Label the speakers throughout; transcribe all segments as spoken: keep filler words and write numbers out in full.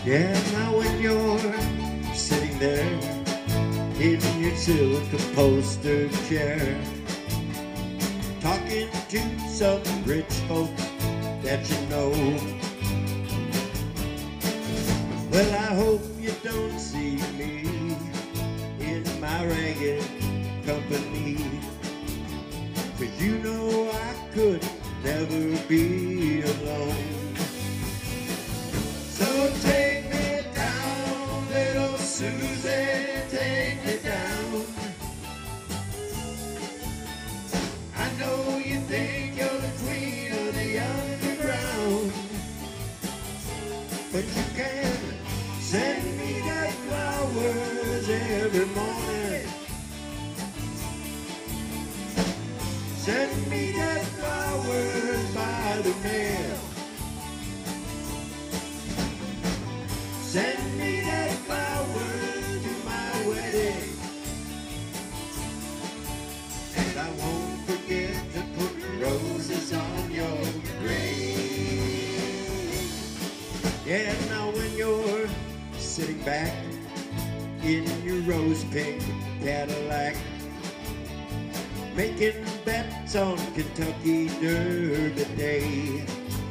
Speaker 1: Yeah, now when you're sitting there in your silk upholstered chair, talking to some rich folks that you know, well, I hope you don't see me in my ragged company, 'cause you know I could never be alone. So take me down, little Susie, take me down. I know you think you're the queen of the underground, but you can send me that flowers every morning. Send me that flowers by the mail. Send me that flowers to my wedding, and I won't forget to put roses on your grave. Yeah, now when you're sitting back in your rose pink Cadillac, making bets on Kentucky Derby Day,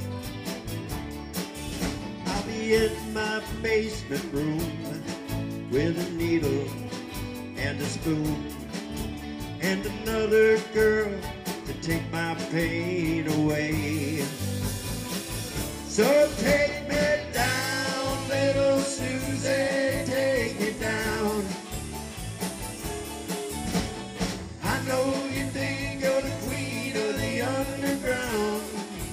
Speaker 1: I'll be in my basement room with a needle and a spoon and another girl to take my pain away. So take me down, little Susie, take me down. I know you think you're the queen of the underground,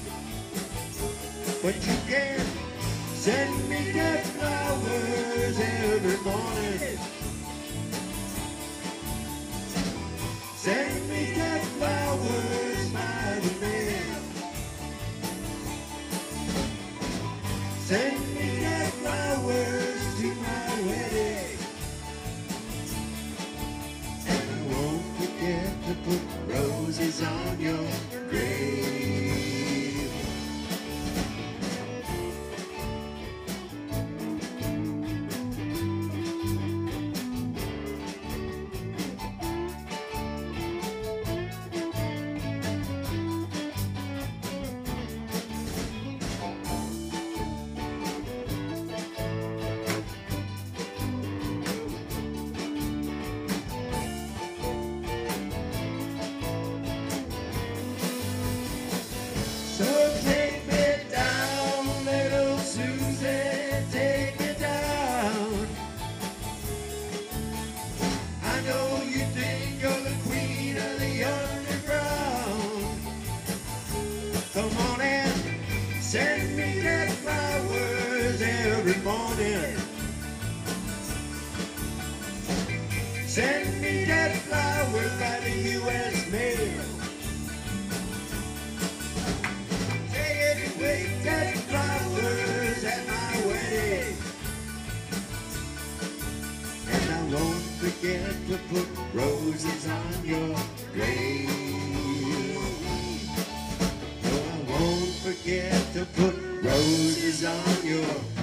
Speaker 1: but you can't send me that flowers every morning. Send me that flowers by the mail. Send me that flowers to my wedding, and I won't forget to put roses on your grave. So take me down, little Susie, take me down. I know you think you're the queen of the underground. Come on and send me that flowers every morning. Send me that flowers by the U S mail. Wake that flowers at my wedding, and I won't forget to put roses on your grave. No, I won't forget to put roses on your